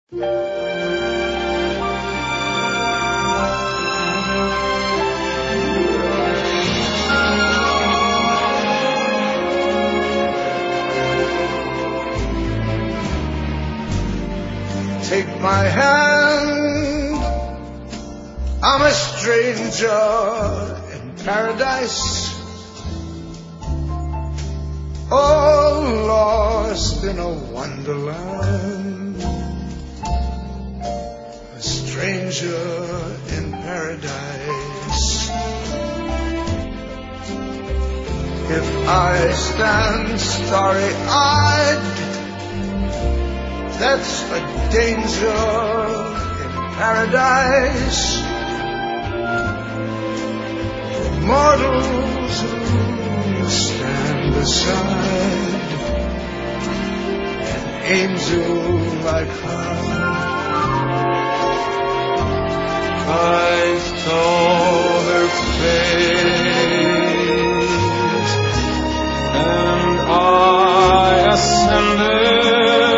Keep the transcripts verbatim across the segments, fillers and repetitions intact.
Take my hand, I'm a stranger in paradise, all lost in a wonderland, a stranger in paradise. If I stand starry-eyed, that's a danger in paradise. For mortals who stand aside, an angel like her. I saw her face, and I ascended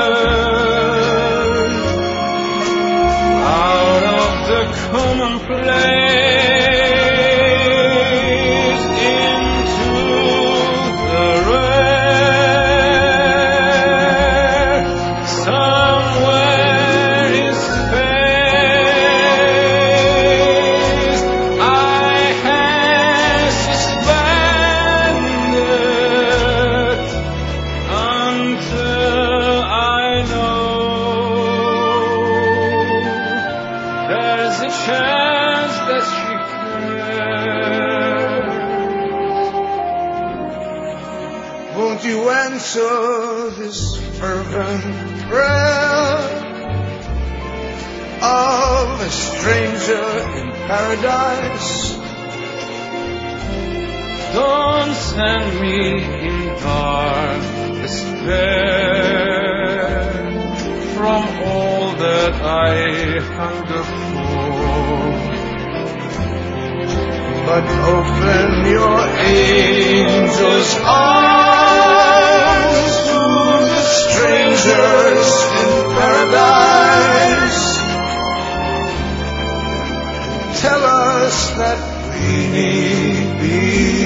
commonplace into the rare. Somewhere in space I had suspended until I know there's a chance that she cares. Won't you answer this fervent prayer of a stranger in paradise? Don't send me in dark despair from all that I hunger for, but open your angel's arms to the strangers in paradise. Tell us that we need be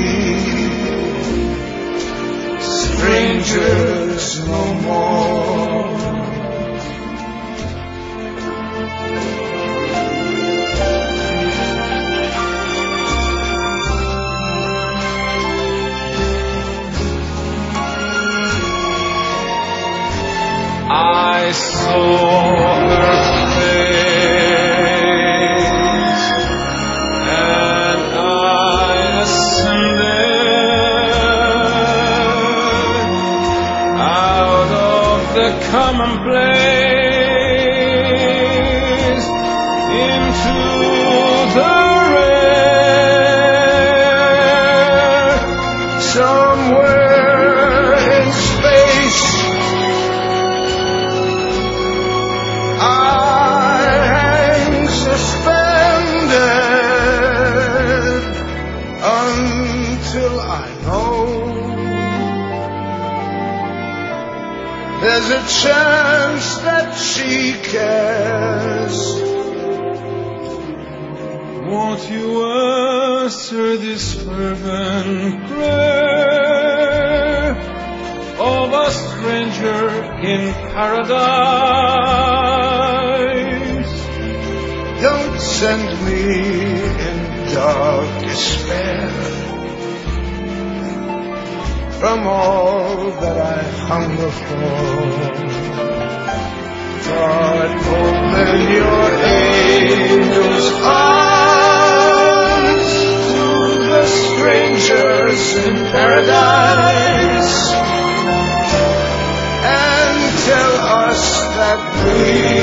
strangers no more. I saw her face, and I ascended out of the commonplace into the rare. Somewhere in space I hang suspended until I know there's a chance that she cares. Won't you answer this fervent prayer of a stranger in paradise? Don't send me in dark despair from all that I hunger for, but open your angel's arms to the strangers in paradise, and tell us that we